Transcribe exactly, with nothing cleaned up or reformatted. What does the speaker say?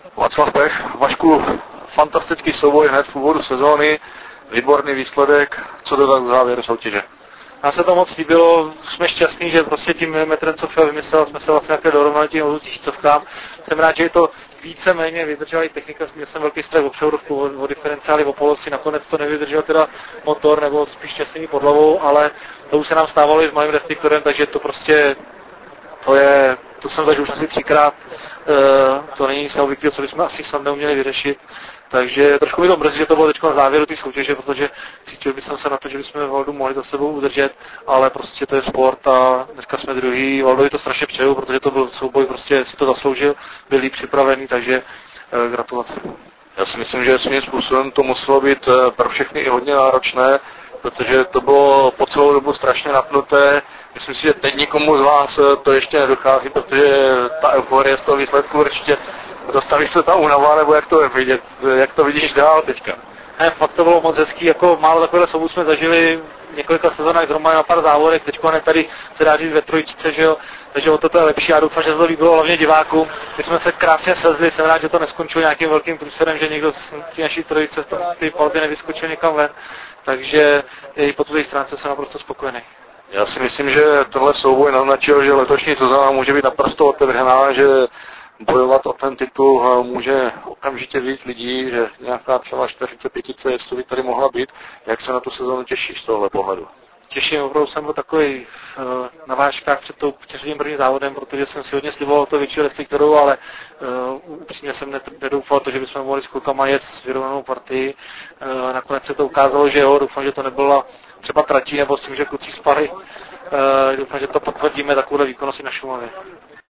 Václav Pech, Vašku, fantastický souboj hned v úvodu sezóny, výborný výsledek, co dodat k závěru soutěže. Nám se to moc líbilo, jsme šťastní, že prostě tím metrem, co Feo vymyslel, jsme se vlastně nějaké dorovnali tím o tisícovkám. Jsem rád, že je to víceméně vydržela i technika, měl jsem velký strach o převodovku, o, o diferenciály, o polosy, nakonec to nevydržel teda motor nebo spíš šťastný pod hlavou, ale to už se nám stávalo i s malým reflektorem, takže to prostě, to je, to jsem zažil už asi třikrát, e, to není nic neobvyklého, co bychom asi snad neuměli vyřešit. Takže trošku mi to mrzí, že to bylo teď na závěru té soutěže, protože cítil bych se na to, že bychom Valdu mohli za sebou udržet, ale prostě to je sport a dneska jsme druhý. Valdovi to strašně přeju, protože to byl souboj, prostě si to zasloužil, byl líp připravený, takže eh, gratulace. Já si myslím, že svým způsobem to muselo být pro všechny i hodně náročné, protože to bylo po celou dobu strašně napnuté. Myslím si, že teď nikomu z vás to ještě nedochází, protože ta euforie z toho výsledku určitě dostali se ta únava, nebo jak to je vidět, jak to vidíš dál teďka? Ne, fakt to bylo moc hezký, jako málo takového souboj jsme zažili několika sezónách zhruba na pár závodech, teďko ne tady se dá říct ve trojičce, že jo, takže o to to je lepší, já doufám, že to líbilo hlavně divákům, my jsme se krásně sezli, jsem rád, že to neskončilo nějakým velkým průserem, že někdo z té naší trojice v té palbě nevyskočil někam ven, takže i po té stránce jsem naprosto spokojený. Já si myslím, že tohle souboj naznačil, že letošní sezóna může být naprosto otevřená, že bojovat o ten titul může okamžitě víc lidí, že nějaká třeba čtyřicet pět jezdců by tady mohla být. Jak se na tu sezónu těšíš z tohle pohledu? Těším, opravdu jsem byl takový uh, na vážkách před tou těžkým prvním závodem, protože jsem si hodně sliboval to větší reflektoru, ale uh, upřímně jsem nedoufal to, že bychom mohli s klukama jet s vyrovnanou partii. Uh, nakonec se to ukázalo, že jo, doufám, že to nebyla třeba tratí nebo s tím, že kluci spali. Uh, doufám, že to potvrdíme takovou výkonnost i na Šumavě.